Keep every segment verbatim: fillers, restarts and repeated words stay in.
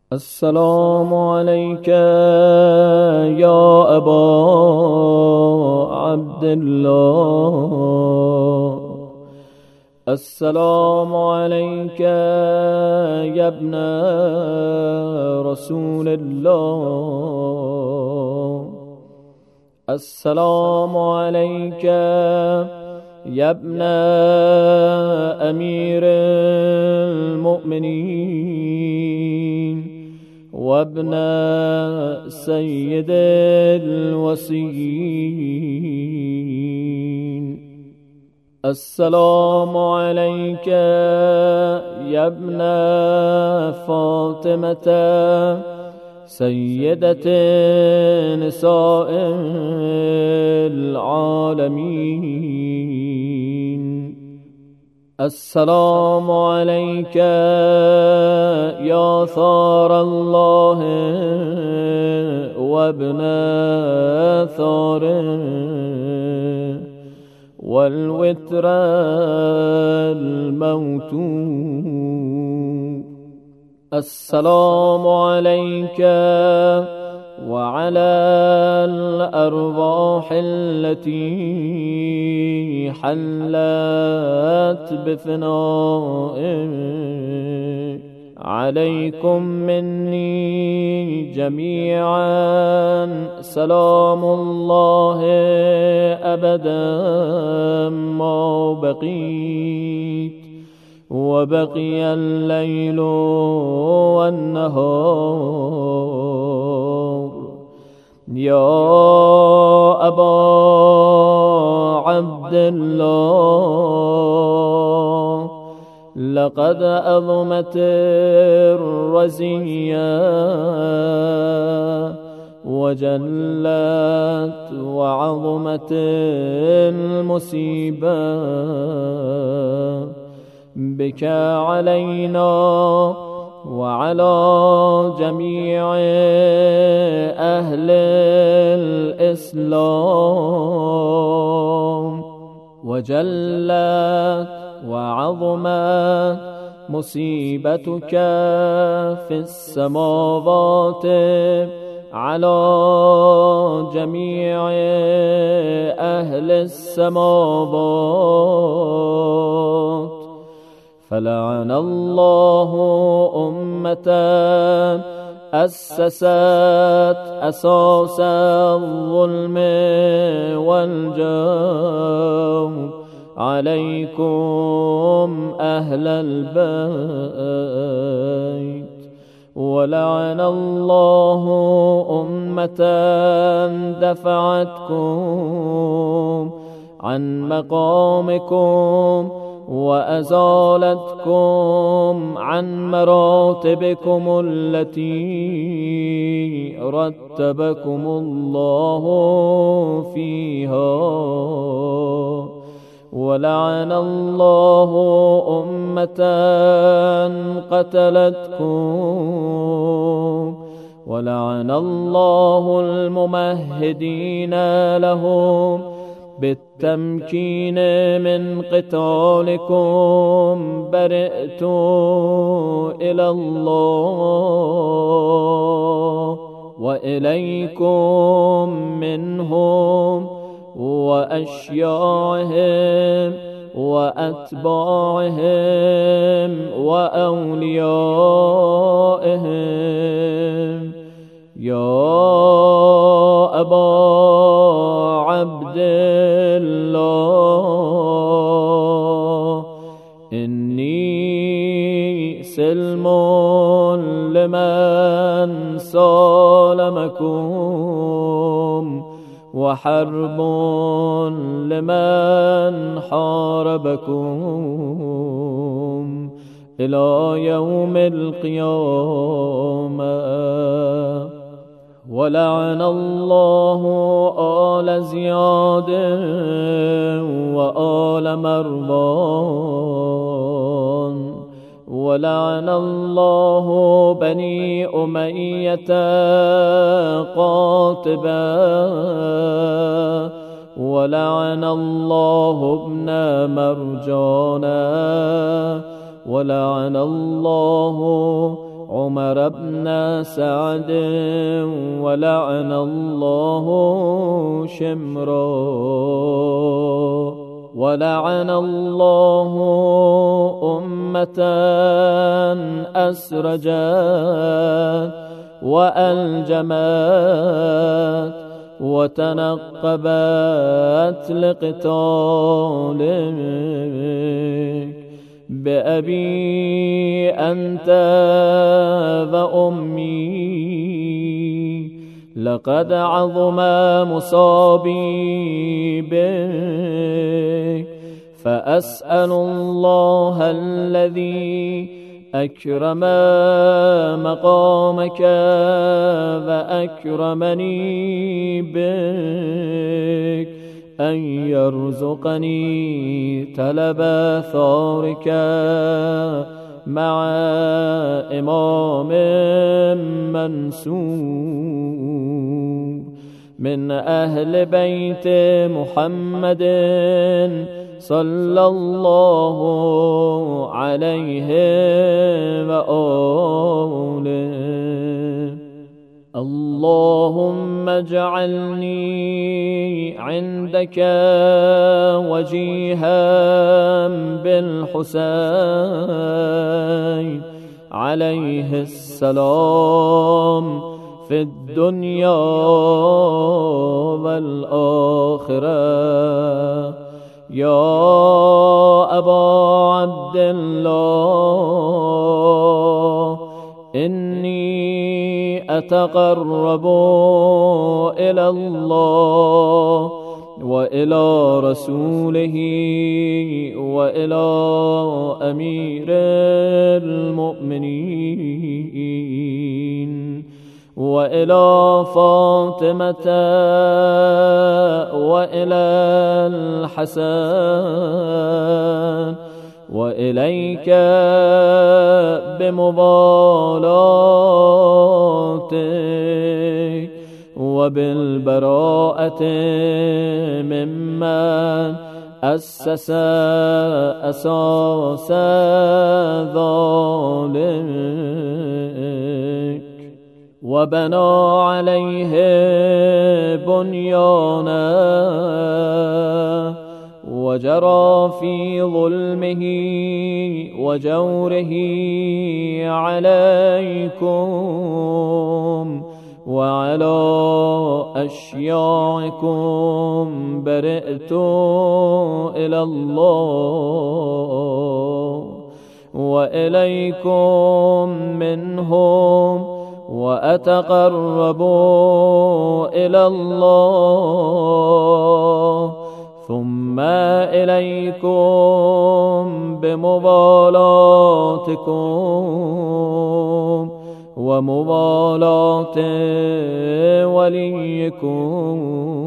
السلام عليك يا أبا عبد الله. السلام عليك يا ابن رسول الله. السلام عليك يا ابن أمير المؤمنين وابن سيد الوصيين. السلام عليك يا ابن فاطمة سيدة نساء العالمين. السلام عليك يا ثار الله وابن ثار والوتر الموتور. السلام عليك وعلى الأرواح التي حلت بفناء عليكم مني جميعا سلام الله أبدا ما بقيت وبقي الليل والنهار. يا أبا عبد الله، لقد أظمت الرزية وجلت وعظمت المصيبة بك علينا وعلى جميع أهل الإسلام، وجلت وعظمت مصيبتك في السماوات على جميع أهل السماوات. فلعن الله أمة أسست أساس الظلم والجور عليكم أهل البيت. ولعن الله أمة دفعتكم عن مقامكم وأزالتكم عن مراتبكم التي رتبكم الله فيها. ولعن الله أمة قتلتكم. ولعن الله الممهدين لهم بالتمكين من قتالكم. برئت إلى الله وإليكم منهم وأشياعهم وأتباعهم وأوليائهم. يا أبا عبد الله، إني سلم لمن سالمكم وحرب لمن حاربكم إلى يوم القيامة. ولعن الله آل زياد وآل مروان. ولعن الله بني أمية قاطبا. ولعن الله ابن مرجانا. ولعن الله عمر بن سعد ولعن الله شمرا ولعن الله أمة أسرجت وألجمت وتنقبت لقتالك بأبي أنت وأمي لقد عظم مصابي بك فأسأل الله الذي أكرم مقامك وأكرمني بك أن يرزقني طلب ثارك مع إمام منصور من أهل بيت محمد صلى الله عليه وآله. اللهم اجعلني عندك وجيها بالحسين عليه السلام في الدنيا والآخرة. يا أبا عبد الله إني أتقرب إلى الله وإلى رسوله وإلى أمير المؤمنين وإلى فاطمة وإلى الحسن وإليك بمبالاتك وبالبراءة ممن أسس أساس ذلك وبنى عليه بنيانا وجرى في ظلمه وجوره عليكم وعلى أشياعكم برئت إلى الله وإليكم منهم وأتقرب إلى الله ثم إليكم بمبالاتكم ومبالاة وليكم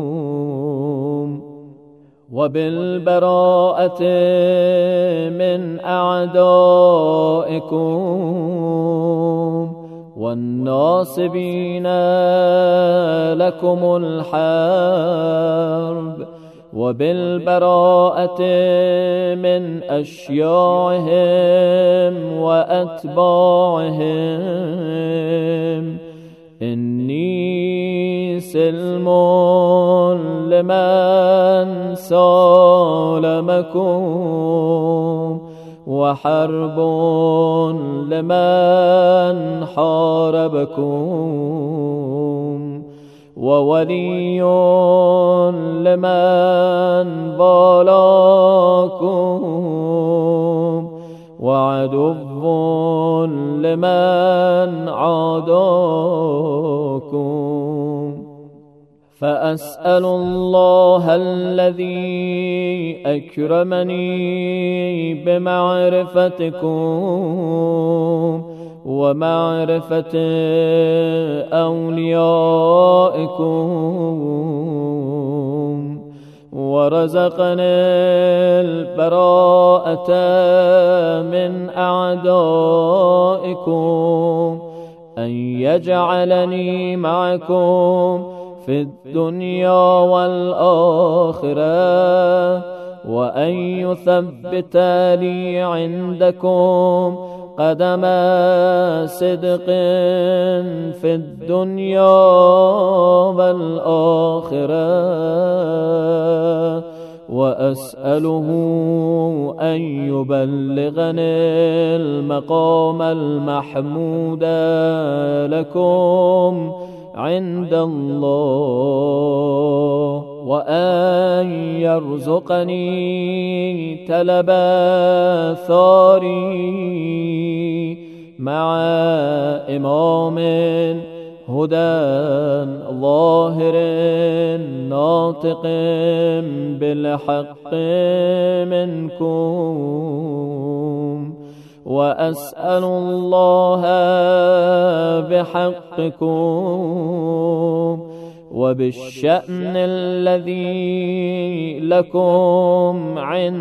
وبالبراءة من أعدائكم والناصبين لكم الحرب وبالبراءة من أشياعهم وأتباعهم. إني سلم لمن سالمكم وحرب لمن حاربكم وولي لمن بالاكم وعدو لمن عاداكم. فأسأل الله الذي أكرمني بمعرفتكم ومعرفة أوليائكم ورزقني البراءة من أعدائكم أن يجعلني معكم في الدنيا والآخرة وأن يثبت لي عندكم قدم صدق في الدنيا والآخرة، وأسأله أن يبلغني المقام المحمود لكم عند الله، وأن يرزقني تلب ثاري مع إمام هدى ظاهر ناطق بالحق منكم، وأسأل الله بحقكم وبالشأن الذي لكم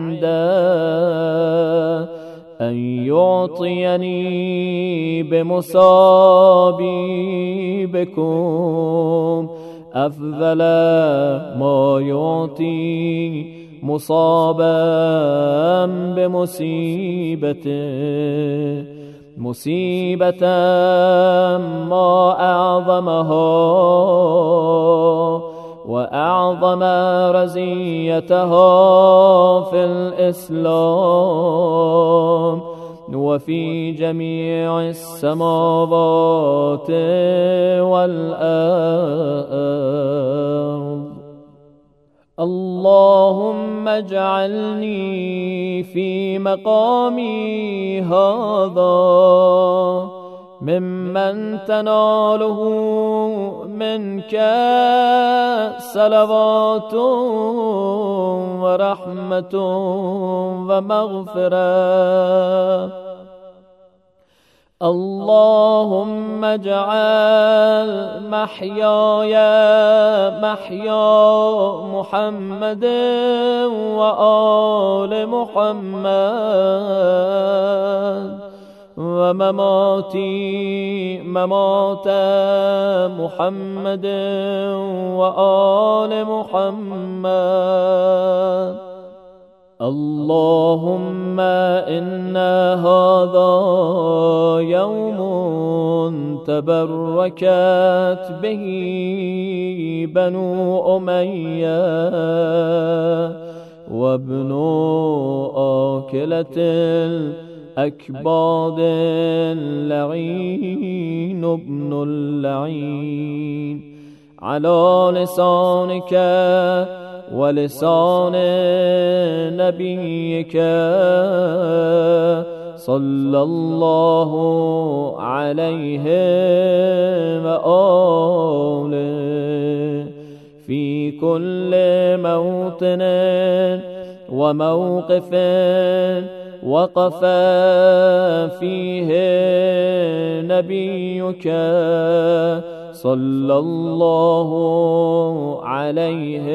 عنده أن يعطيني بمصابي بكم أفضل ما يعطي مصابا بمصيبته، مصيبة ما أعظمها وأعظم رزيتها في الإسلام وفي جميع السماوات والأرض. اللهم اجعلني في مقامي هذا ممن تناله منك صلوات ورحمة ومغفرة. اللهم اجعل محياي محيا محمد وآل محمد، ومماتي ممات محمد وآل محمد. اللهم إن هذا يوم تبركت به بنو أمية وابن آكلة الأكباد اللعين ابن اللعين، على لسانك ولسان نبيك صلى الله عليه وآله في كل موطن وموقف وقف فيه نبيك صلى الله عليه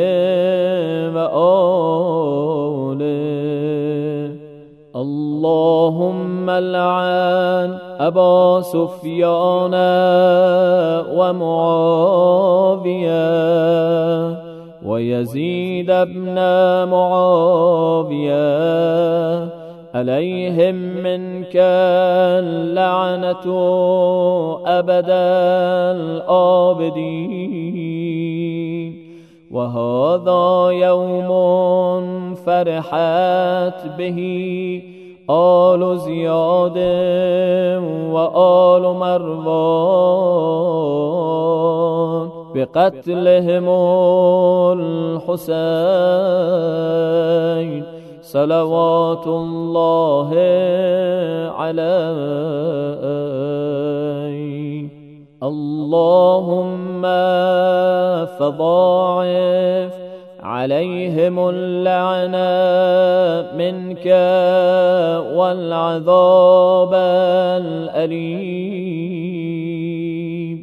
وآله. اللهم لعن أبا سفيان ومعاوية ويزيد بن معاوية، عليهم منك اللعنة أبد الآبدين. وهذا يوم فرحت به آل زياد وآل مروان بقتلهم الحسين صلوات الله عليه. اللهم فضاعف عليهم اللعنة منك والعذاب الأليم.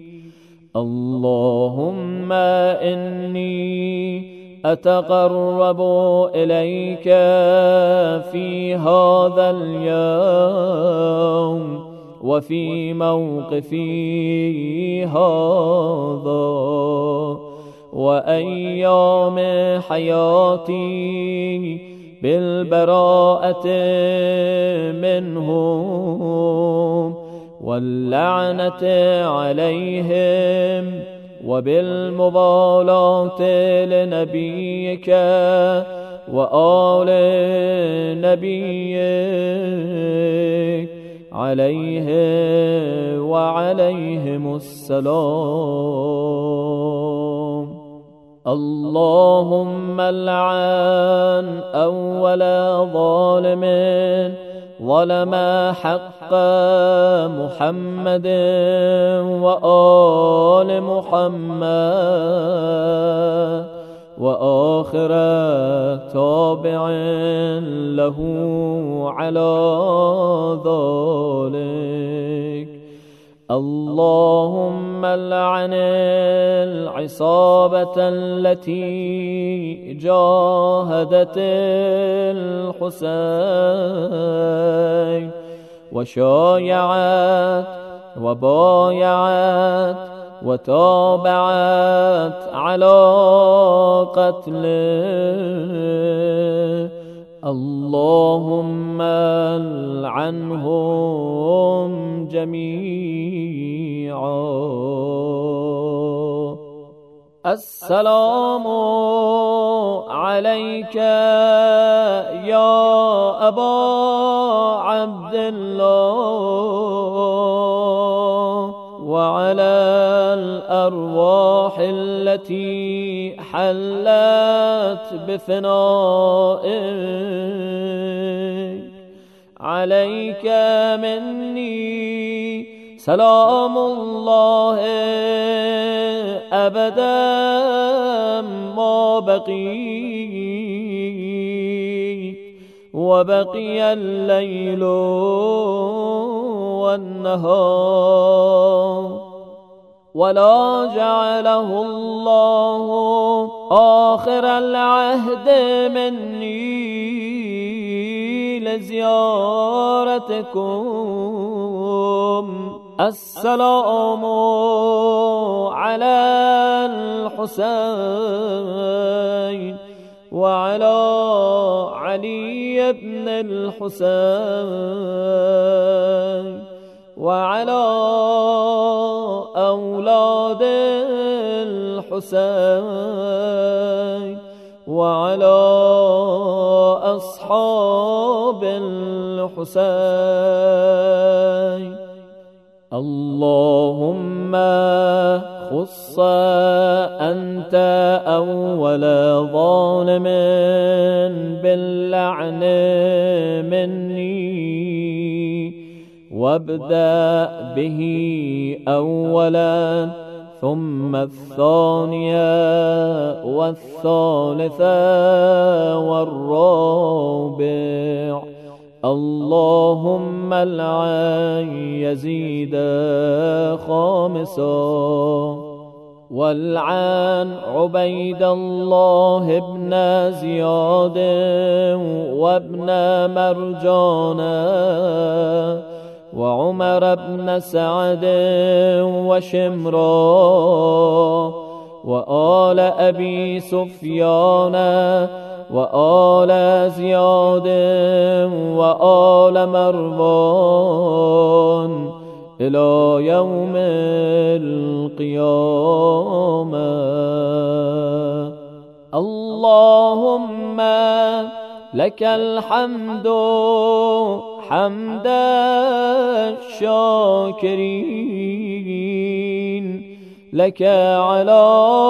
اللهم إني أتقرب إليك في هذا اليوم وفي موقفي هذا وأيام حياتي بالبراءة منهم واللعنة عليهم وبالمبالاة لنبيك وآل نبيك عليه وعليهم السلام. اللهم لعن أول ظالم ظلم حق محمد وآل محمد وآخر تابع له على ذلك. اللهم لعن العصابة التي جاهدت الحسين وشايعت وبايعت وتابعت على قتله. اللهم لعنهم جميعا. السلام عليك يا أبا عبد الله وعلى الأرواح التي حلت بفنائك. عليك مني سلام الله أبدا ما بقيت وبقي الليل والنهار ولا جعله الله آخر العهد مني لزيارتكم. السلام على الحسين وعلى علي بن الحسين وعلى أولاد الحسين وعلى أصحاب الحسين. اللهم خص أنت أول ظالم باللعن مني وابدأ به أولا ثم الثانية والثالثة والرابع. اللهم لعن يزيد خامسا والعن عبيد الله بن زياد وابن مرجان وعمر بن سعد وشمرا وآل أبي سفيان وآل زياد وآل مروان إلى يوم القيامة. اللهم لك الحمد حمد الشاكرين لك على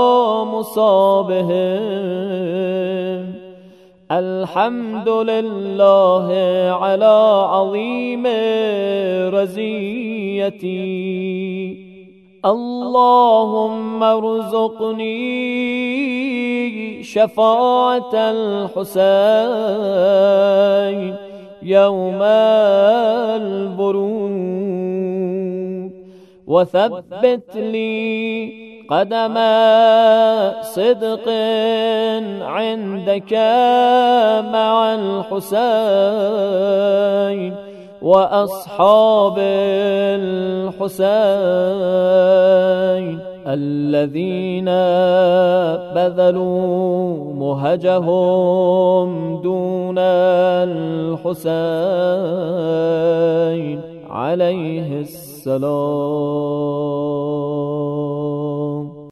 مصابهم. الحمد لله على عظيم رزيتي. اللهم ارزقني شفاعة الحسين يوم البروج وثبت لي قدم صدق عندك مع الحسين وأصحاب الحسين. الذين بذلوا مهجهم دون الحسين عليه السلام.